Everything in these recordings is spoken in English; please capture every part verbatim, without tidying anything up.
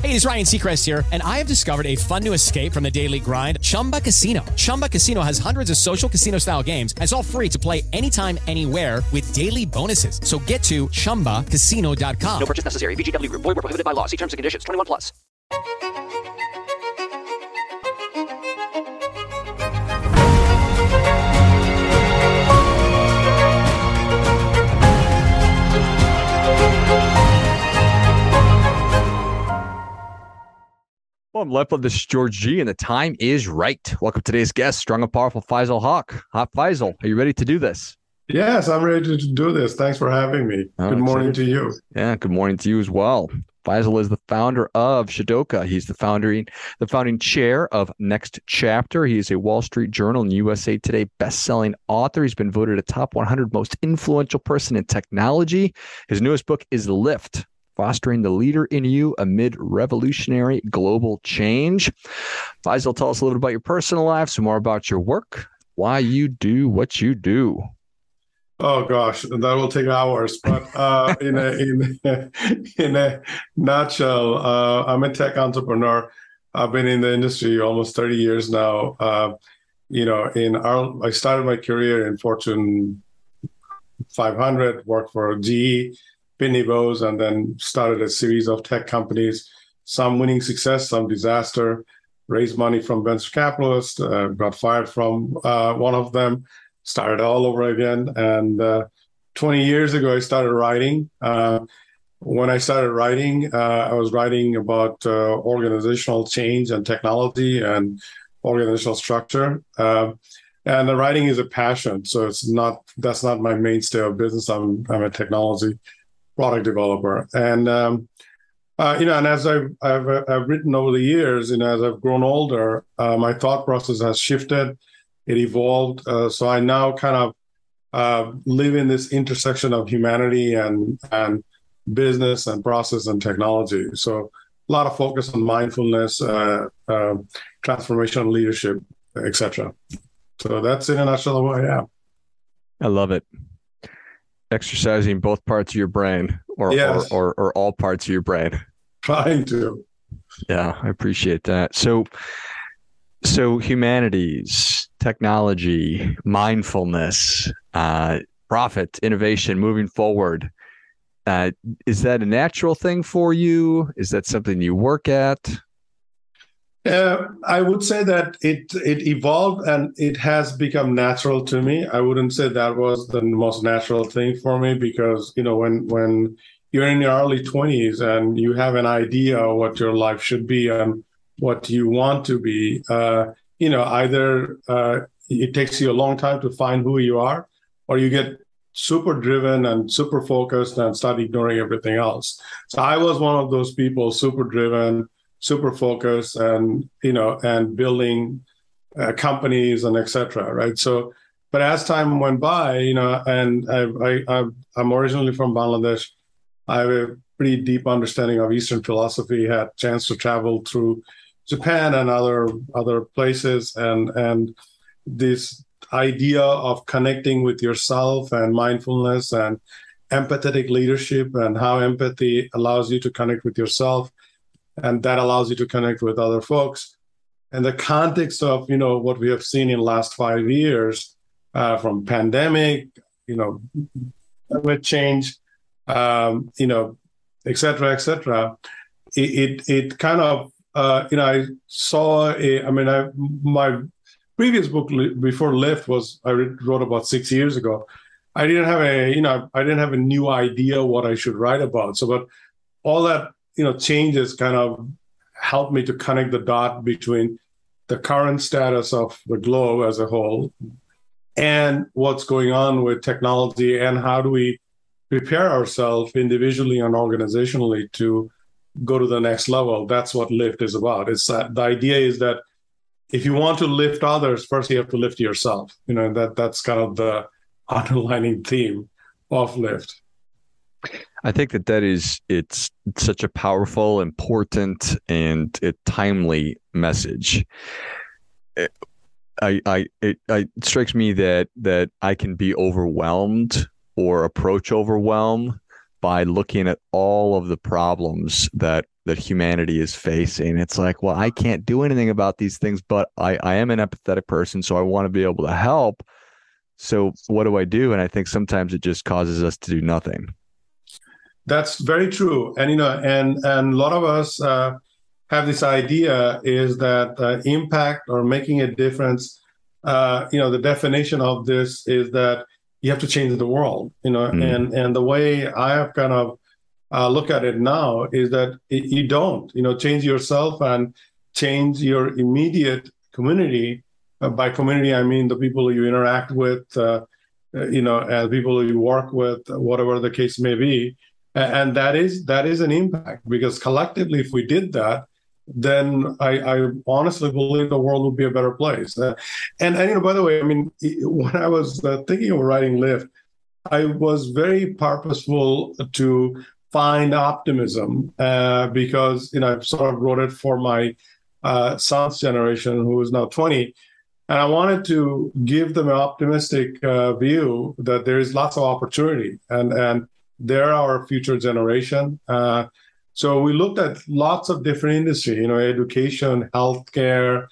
Hey, it's Ryan Seacrest here, and I have discovered a fun new escape from the daily grind, Chumba Casino. Chumba Casino has hundreds of social casino-style games, and it's all free to play anytime, anywhere with daily bonuses. So get to chumba casino dot com. No purchase necessary. V G W Group. Void where prohibited by law. See terms and conditions. twenty-one plus. Well, I'm left with this is George G, and the time is right. Welcome to today's guest, strong and powerful Faisal Haq. Haq Faisal, are you ready to do this? Yes, I'm ready to do this. Thanks for having me. Oh, good morning excited. to you. Yeah, good morning to you as well. Faisal is the founder of Shadoka. He's the founding, the founding chair of Next Chapter. He is a Wall Street Journal and U S A Today best-selling author. He's been voted a top one hundred most influential person in technology. His newest book is Lift: Fostering the Leader in You Amid Revolutionary Global Change. Faisal, tell us a little bit about your personal life, some more about your work, why you do what you do. Oh gosh, that will take hours. But uh, in a in in a nutshell, uh, I'm a tech entrepreneur. I've been in the industry almost thirty years now. Uh, you know, in our I started my career in Fortune five hundred, worked for G E, Pitney Bowes, and then started a series of tech companies. Some winning success, some disaster. Raised money from venture capitalists. Uh, got fired from uh, one of them. Started all over again. And uh, twenty years ago, I started writing. Uh, when I started writing, uh, I was writing about uh, organizational change and technology and organizational structure. Uh, and the writing is a passion. So it's not, that's not my mainstay of business. I'm, I'm a technology product developer. And, um, uh, you know, and as I've, I've, I've written over the years, you know, as I've grown older, uh, my thought process has shifted. It evolved. Uh, so I now kind of uh, live in this intersection of humanity and and business and process and technology. So a lot of focus on mindfulness, uh, uh, transformational leadership, et cetera. So that's in a nutshell who I am. I love it. Exercising both parts of your brain, or, yes. or, or, or all parts of your brain. Trying to. Yeah, I appreciate that. So, so humanities, technology, mindfulness, uh, profit, innovation, moving forward. Uh, is that a natural thing for you? Is that something you work at? Uh, I would say that it it evolved and it has become natural to me. I wouldn't say that was the most natural thing for me because, you know, when when you're in your early twenties and you have an idea of what your life should be and what you want to be, uh, you know, either uh, it takes you a long time to find who you are, or you get super driven and super focused and start ignoring everything else. So I was one of those people, super driven, super focused, and, you know, and building uh, companies and et cetera, right? So, but as time went by, you know, and I, I, I, I'm originally from Bangladesh. I have a pretty deep understanding of Eastern philosophy, had a chance to travel through Japan and other other places, and and this idea of connecting with yourself and mindfulness and empathetic leadership and how empathy allows you to connect with yourself, and that allows you to connect with other folks. And the context of, you know, what we have seen in the last five years, uh, from pandemic, you know, climate change, um, you know, et cetera, et cetera, it, it, it kind of, uh, you know, I saw, a, I mean, I, my previous book before Lift was, I wrote about six years ago. I didn't have a, you know, I didn't have a new idea what I should write about. So, but all that, you know, changes kind of helped me to connect the dot between the current status of the globe as a whole and what's going on with technology, and how do we prepare ourselves individually and organizationally to go to the next level. That's what Lift is about. It's uh, the idea is that if you want to lift others, first you have to lift yourself. You know, that that's kind of the underlining theme of Lift. I think that that is, it's such a powerful, important, and a timely message. It, I, I, it, it strikes me that that I can be overwhelmed or approach overwhelm by looking at all of the problems that that humanity is facing. It's like, well, I can't do anything about these things, but I, I am an empathetic person, so I want to be able to help. So what do I do? And I think sometimes it just causes us to do nothing. That's very true. And, you know, and, and a lot of us uh, have this idea is that uh, impact or making a difference, uh, you know, the definition of this is that you have to change the world, you know, mm. and, and the way I have kind of uh, look at it now is that it, you don't, you know, change yourself and change your immediate community. Uh, by community, I mean the people you interact with, uh, you know, and people you work with, whatever the case may be. And that is that is an impact, because collectively, if we did that, then I, I honestly believe the world would be a better place. Uh, and, and, you know, by the way, I mean, when I was uh, thinking of writing Lift, I was very purposeful to find optimism uh, because, you know, I sort of wrote it for my uh, son's generation, who is now twenty. And I wanted to give them an optimistic uh, view that there is lots of opportunity and, and they're our future generation. Uh, so we looked at lots of different industry, you know, education, healthcare,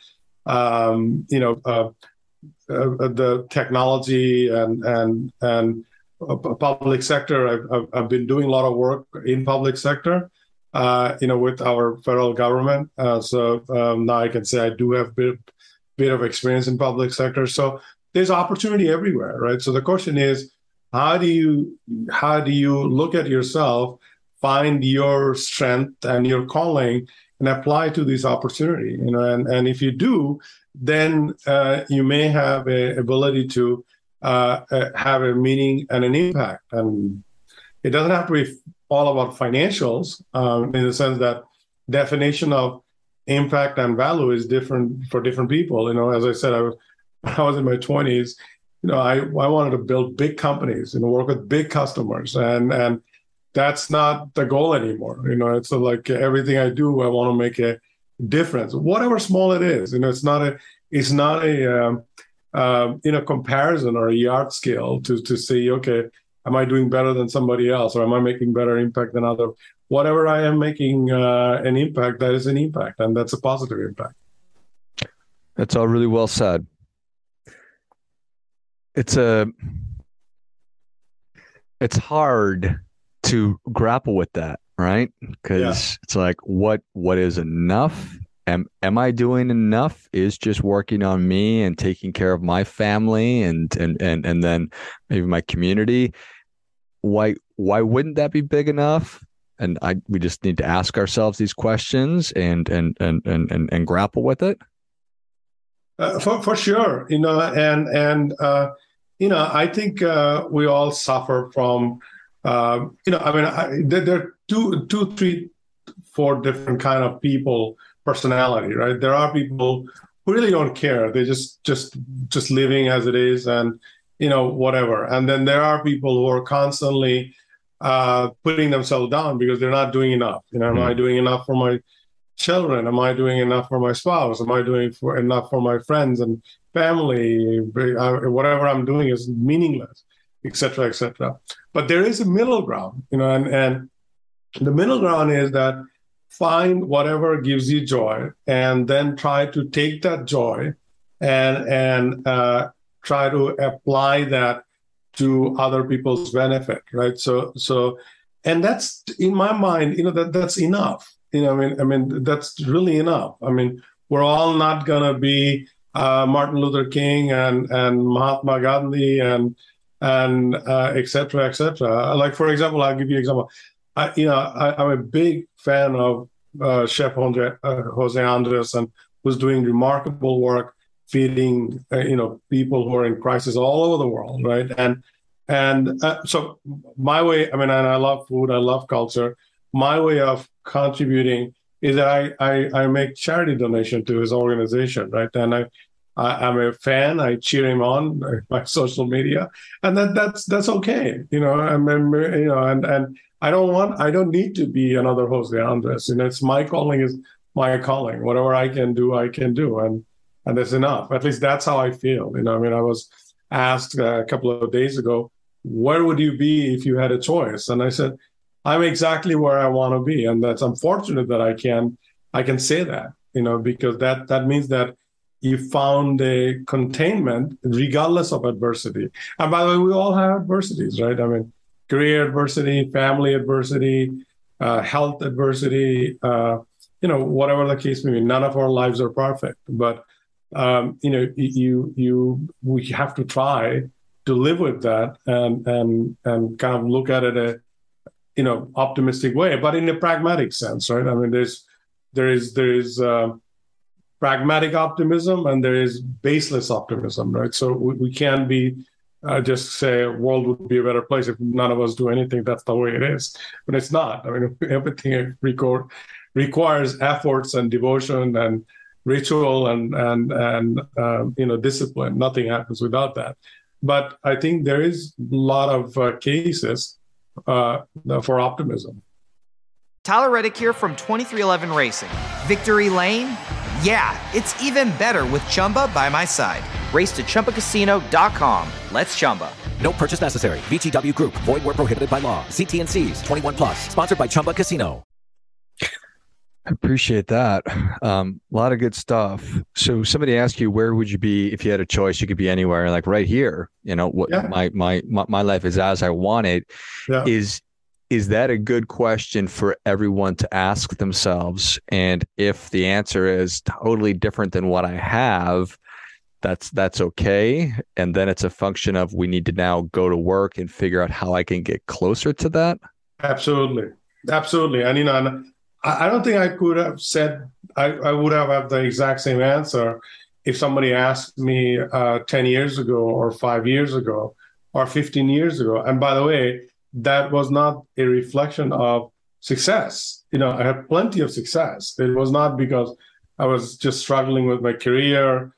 um, you know, uh, uh, the technology and and and uh, public sector. I've, I've been doing a lot of work in public sector, uh, you know, with our federal government. Uh, so um, now I can say I do have a bit, bit of experience in public sector. So there's opportunity everywhere, right? So the question is, how do you how do you look at yourself, find your strength and your calling, and apply to this opportunity? You know, and, and if you do, then uh, you may have a ability to uh, uh, have a meaning and an impact. And it doesn't have to be all about financials, um, in the sense that definition of impact and value is different for different people. You know, as I said, I was I was in my twenties. You know, I, I wanted to build big companies and work with big customers, and and that's not the goal anymore. You know, it's like everything I do, I want to make a difference, whatever small it is. You know, it's not a it's not a um, uh, you know comparison or a yard scale to to say, okay, am I doing better than somebody else, or am I making better impact than other? Whatever I am making uh, an impact, that is an impact, and that's a positive impact. That's all really well said. It's a, it's hard to grapple with that, right? Because yeah. It's like, what, what is enough? Am, am I doing enough? Is just working on me and taking care of my family and, and, and, and then maybe my community. Why, why wouldn't that be big enough? And I, we just need to ask ourselves these questions and, and, and, and, and, and grapple with it. Uh, for for sure, you know, and and uh, you know, I think uh, we all suffer from, uh, you know, I mean, I, there, there are two, two, three, four different kind of people, personality, right? There are people who really don't care; they just just just living as it is, and you know, whatever. And then there are people who are constantly uh, putting themselves down because they're not doing enough. You know, mm-hmm. Am I doing enough for my children? Am I doing enough for my spouse? Am I doing for enough for my friends and family? Whatever I'm doing is meaningless, et cetera, et cetera. But there is a middle ground, you know, and, and the middle ground is that find whatever gives you joy and then try to take that joy and, and uh, try to apply that to other people's benefit, right? So, so, and that's, in my mind, you know, that that's enough. You know, I mean, I mean, that's really enough. I mean, we're all not going to be uh, Martin Luther King and, and Mahatma Gandhi and and uh, et cetera, et cetera. Like, for example, I'll give you an example. I, you know, I, I'm a big fan of uh, Chef Jose, uh, Jose Andres, and who's doing remarkable work feeding, uh, you know, people who are in crisis all over the world, right? And and uh, so my way, I mean, and I love food, I love culture. My way of contributing is that I, I, I make charity donation to his organization, right? And I, I, I'm a fan. I cheer him on my social media, and that that's that's okay, you know. I mean, you know, and and I don't want, I don't need to be another Jose Andres. You know, it's my calling is my calling. Whatever I can do, I can do, and and that's enough. At least that's how I feel. You know, I mean, I was asked a couple of days ago, where would you be if you had a choice? And I said, I'm exactly where I want to be. And that's unfortunate that I can I can say that, you know, because that that means that you found a containment regardless of adversity. And by the way, we all have adversities, right? I mean, career adversity, family adversity, uh, health adversity, uh, you know, whatever the case may be. None of our lives are perfect, but um, you know, you you we have to try to live with that and and and kind of look at it a you know optimistic way, but in a pragmatic sense, right? I mean, there's there is there is uh, pragmatic optimism and there is baseless optimism, right? So we, we can't be uh, just say world would be a better place if none of us do anything. That's the way it is, but it's not. I mean, everything record, requires efforts and devotion and ritual and and and um, you know discipline. Nothing happens without that. But I think there is a lot of uh, cases uh, for optimism. Tyler Reddick here from twenty-three eleven Racing. Victory Lane? Yeah, it's even better with Chumba by my side. Race to Chumba Casino dot com. Let's Chumba. No purchase necessary. V G W Group. Void where prohibited by law. See T N Cs. twenty-one plus. Sponsored by Chumba Casino. I appreciate that. Um, a lot of good stuff. So somebody asked you, where would you be if you had a choice? You could be anywhere, like right here. You know, what Yeah. my, my my my life is as I want it. Yeah. Is is that a good question for everyone to ask themselves? And if the answer is totally different than what I have, that's that's okay. And then it's a function of we need to now go to work and figure out how I can get closer to that. Absolutely, absolutely. And you know, and I I don't think I could have said I, I would have had the exact same answer if somebody asked me uh, ten years ago or five years ago or fifteen years ago. And by the way, that was not a reflection of success. You know, I had plenty of success. It was not because I was just struggling with my career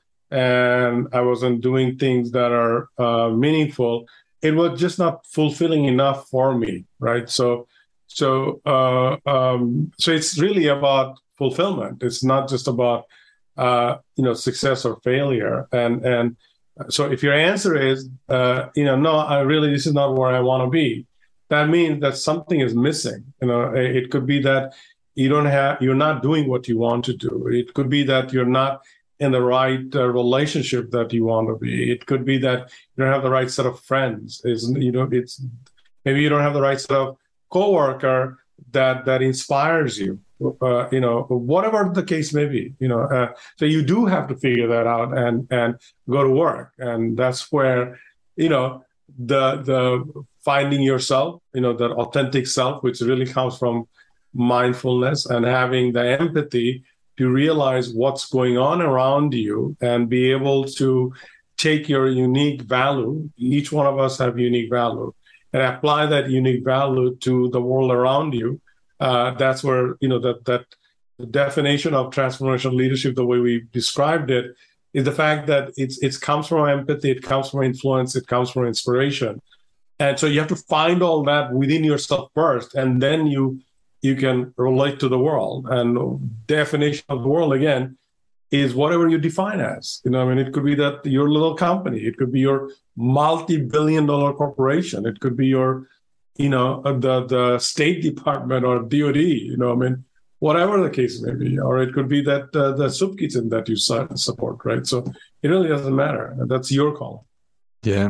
and I wasn't doing things that are uh, meaningful. It was just not fulfilling enough for me, right? So, so, uh, um, so it's really about fulfillment. It's not just about uh, you know success or failure. And and so, if your answer is uh, you know, no, I really this is not where I want to be, that means that something is missing. You know, it could be that you don't have, you're not doing what you want to do. It could be that you're not in the right uh, relationship that you want to be. It could be that you don't have the right set of friends. Is you know, it's maybe you don't have the right set of coworker that that inspires you. Uh, you know, whatever the case may be. You know, uh, so you do have to figure that out and and go to work. And that's where you know the the finding yourself, you know, that authentic self, which really comes from mindfulness and having the empathy to realize what's going on around you and be able to take your unique value. Each one of us have unique value and apply that unique value to the world around you. Uh, that's where, you know, that, that the definition of transformational leadership, the way we described it, is the fact that it's, it comes from empathy, it comes from influence, it comes from inspiration. And so you have to find all that within yourself first, and then you you can relate to the world. And definition of the world, again, is whatever you define as. You know, I mean, it could be that your little company, it could be your multi-billion dollar corporation, it could be your, you know, the the State Department or D O D. You know, I mean, whatever the case may be, or it could be that uh, the soup kitchen that you support, right? So it really doesn't matter. That's your call. Yeah.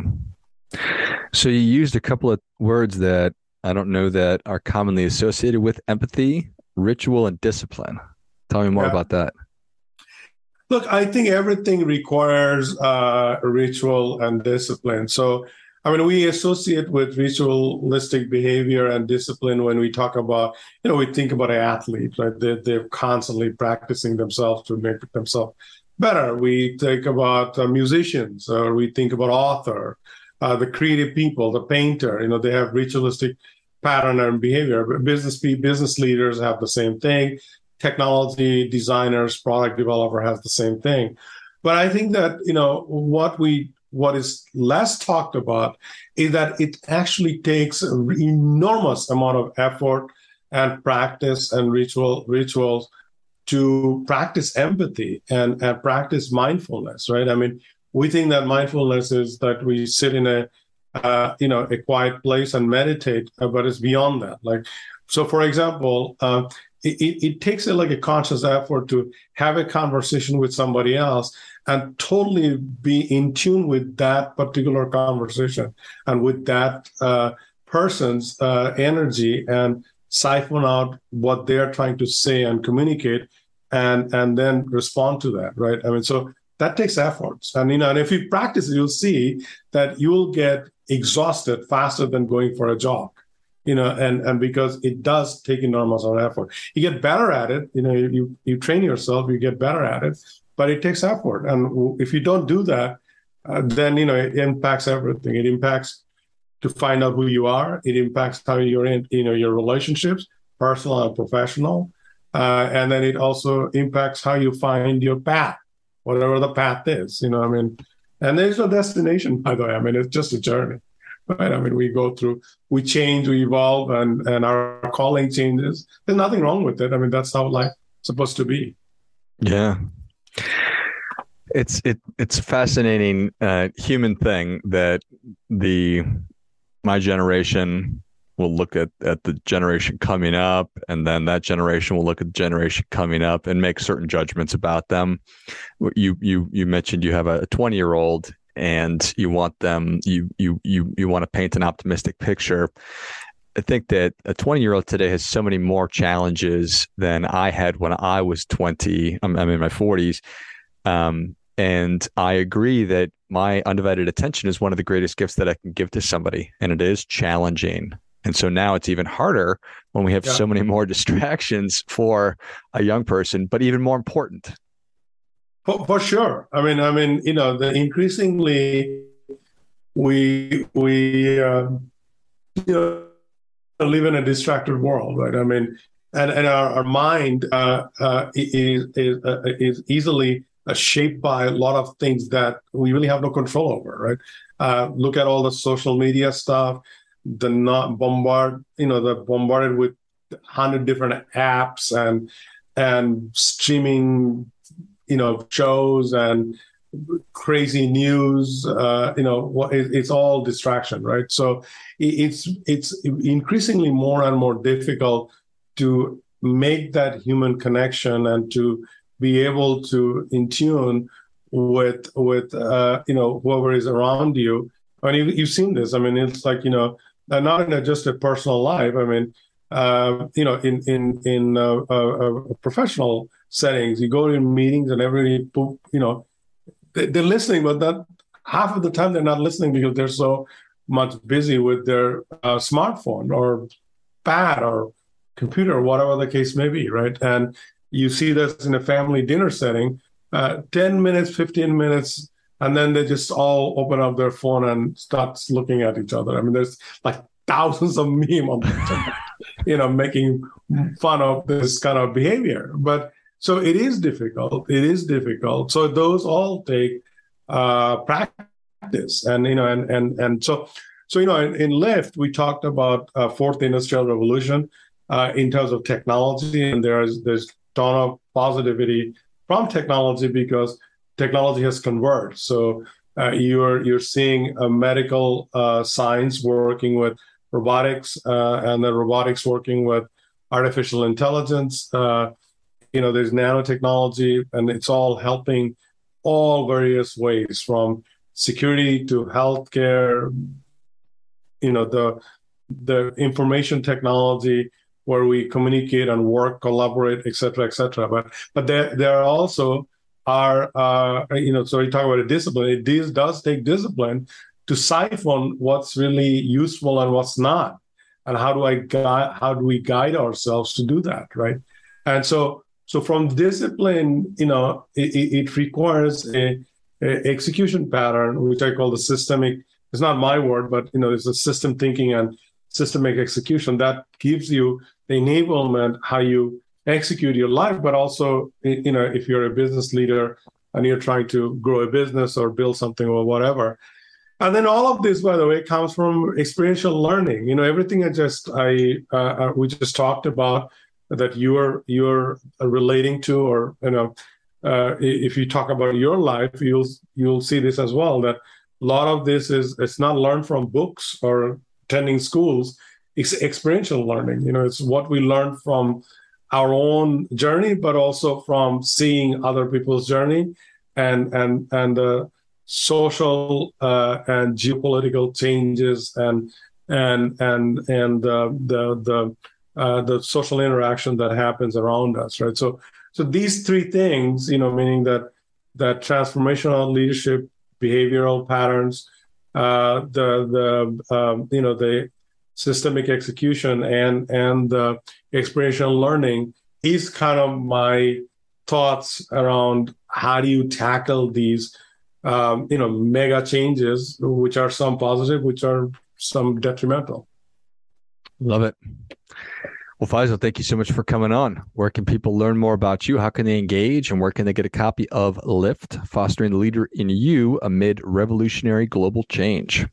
So you used a couple of words that I don't know that are commonly associated with empathy, ritual, and discipline. Tell me more Yeah. about that. Look, I think everything requires uh, ritual and discipline. So, I mean, we associate with ritualistic behavior and discipline when we talk about, you know, we think about an athlete, right? They're, they're constantly practicing themselves to make themselves better. We think about uh, musicians, or we think about author. Uh, the creative people, the painter, you know, they have ritualistic pattern and behavior. Business business leaders have the same thing. Technology designers, product developer has the same thing. But I think that, you know, what we what is less talked about is that it actually takes an enormous amount of effort and practice and ritual rituals to practice empathy and, and practice mindfulness, right? I mean, we think that mindfulness is that we sit in a uh, you know, a quiet place and meditate, uh, but it's beyond that. Like, so for example, uh, it, it, it takes a, like a conscious effort to have a conversation with somebody else and totally be in tune with that particular conversation and with that uh, person's uh, energy, and siphon out what they're trying to say and communicate, and and then respond to that, right? I mean, so that takes efforts. And, you know, and if you practice it, you'll see that you'll get exhausted faster than going for a jog, you know, and, and because it does take enormous amount of effort. You get better at it, you know, you, you train yourself, you get better at it, but it takes effort. And if you don't do that, uh, then, you know, it impacts everything. It impacts to find out who you are. It impacts how you're in, you know, your relationships, personal and professional. Uh, and then it also impacts how you find your path, whatever the path is, you know, I mean, and there's no destination, by the way. I mean, it's just a journey, right? I mean, we go through, we change, we evolve, and, and our calling changes. There's nothing wrong with it. I mean, that's how life's supposed to be. Yeah. It's, it, it's a fascinating uh, human thing that the, my generation will look at, at the generation coming up, and then that generation will look at the generation coming up and make certain judgments about them. You you you mentioned you have a twenty year old and you want them you you you you want to paint an optimistic picture. I think that a twenty year old today has so many more challenges than I had when I was twenty. I'm, I'm in my forties. Um, and I agree that my undivided attention is one of the greatest gifts that I can give to somebody, and it is challenging. And so now it's even harder when we have yeah. so many more distractions for a young person, but even more important. For, for sure. I mean, I mean, you know, the increasingly we we uh, you know, live in a distracted world, right? I mean, and and our, our mind uh, uh, is is, uh, is easily uh, shaped by a lot of things that we really have no control over, right? Uh, look at all the social media stuff. The not bombard, you know, the bombarded with a hundred different apps and and streaming, you know, shows and crazy news. Uh, you know, it's all distraction, right? So it's it's increasingly more and more difficult to make that human connection and to be able to in tune with with uh, you know, whoever is around you. I mean, you've seen this. I mean, it's like, you know. And not in a, just a personal life. I mean, uh, you know, in in in uh, uh, uh, professional settings, you go to meetings and everybody, you know, they, they're listening, but that half of the time they're not listening because they're so much busy with their uh, smartphone or pad or computer, or whatever the case may be, right? And you see this in a family dinner setting, uh, ten minutes, fifteen minutes. And then they just all open up their phone and start looking at each other. I mean, there's like thousands of memes on the internet, you know, making fun of this kind of behavior. But so it is difficult. It is difficult. So those all take uh, practice, and you know, and and and so so you know, in, in Lyft we talked about uh, fourth industrial revolution uh, in terms of technology, and there's there's a ton of positivity from technology because technology has converged. So uh, you're you're seeing a medical uh, science working with robotics, uh, and the robotics working with artificial intelligence. Uh, you know, there's nanotechnology, and it's all helping all various ways, from security to healthcare. You know, the the information technology where we communicate and work, collaborate, et cetera, et cetera. But but there there are also are, uh, you know, so you talk about a discipline. It does, does take discipline to siphon what's really useful and what's not, and how do I guide, how do we guide ourselves to do that, right? And so, so from discipline, you know, it, it requires a, a execution pattern, which I call the systemic. It's not my word, but you know, it's a system thinking and systemic execution that gives you the enablement how you execute your life, but also, you know, if you're a business leader and you're trying to grow a business or build something or whatever. And then all of this, by the way, comes from experiential learning. You know, everything I just I uh, we just talked about that you're you're relating to, or you know, uh, if you talk about your life, you'll you'll see this as well, that a lot of this is, it's not learned from books or attending schools. It's experiential learning. You know, it's what we learn from our own journey, but also from seeing other people's journey and and and the social uh, and geopolitical changes and and and and uh, the the uh, the social interaction that happens around us, right? So so these three things, you know, meaning that that transformational leadership, behavioral patterns, uh, the the um, you know the systemic execution and and the experiential learning is kind of my thoughts around how do you tackle these um, you know mega changes, which are some positive, which are some detrimental. Love it. Well, Faisal, thank you so much for coming on. Where can people learn more about you? How can they engage? And where can they get a copy of Lift, Fostering the Leader in You Amid Revolutionary Global Change?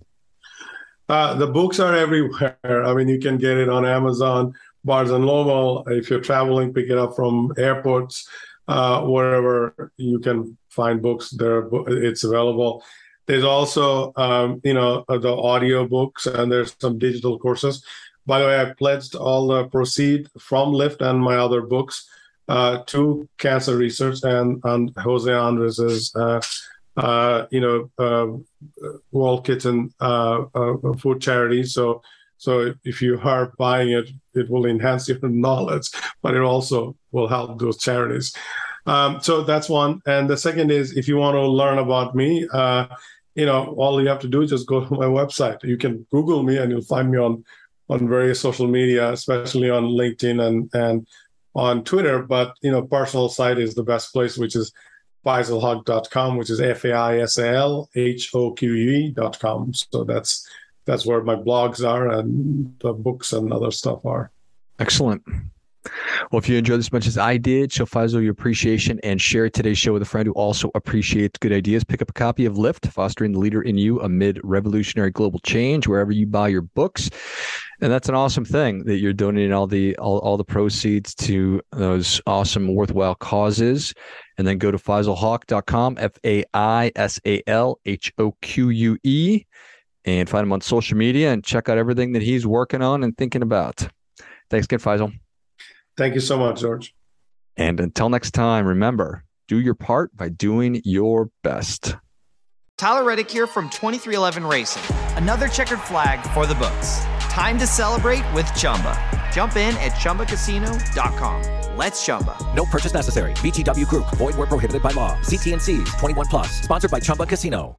Uh, the books are everywhere. I mean, you can get it on Amazon, Barnes and Noble. If you're traveling, pick it up from airports, uh, wherever you can find books there. It's available. There's also, um, you know, the audio books, and there's some digital courses. By the way, I pledged all the proceed from Lift and my other books uh, to cancer research and, and Jose Andres's, uh, uh, you know, uh, World Kitchen uh, uh, food charity. So, so if you are buying it, it will enhance your knowledge, but it also will help those charities. Um, so that's one. And the second is, if you want to learn about me, uh, you know, all you have to do is just go to my website. You can Google me and you'll find me on on various social media, especially on LinkedIn and, and on Twitter. But, you know, personal site is the best place, which is faisal hoque dot com, which is F A I S A L H O Q U E dot com. So that's that's where my blogs are and the books and other stuff are. Excellent. Well, if you enjoyed this as much as I did, show Faisal your appreciation and share today's show with a friend who also appreciates good ideas. Pick up a copy of Lift, Fostering the Leader in You Amid Revolutionary Global Change, wherever you buy your books. And that's an awesome thing that you're donating all the all, all the proceeds to those awesome, worthwhile causes. And then go to faisal hoque dot com, F A I S A L H O Q U E, and find him on social media and check out everything that he's working on and thinking about. Thanks again, Faisal. Thank you so much, George. And until next time, remember, do your part by doing your best. Tyler Reddick here from twenty-three eleven Racing. Another checkered flag for the books. Time to celebrate with Chumba. Jump in at chumba casino dot com. Let's Chumba. No purchase necessary. V G W Group. Void where prohibited by law. See T and C's. twenty-one plus. Sponsored by Chumba Casino.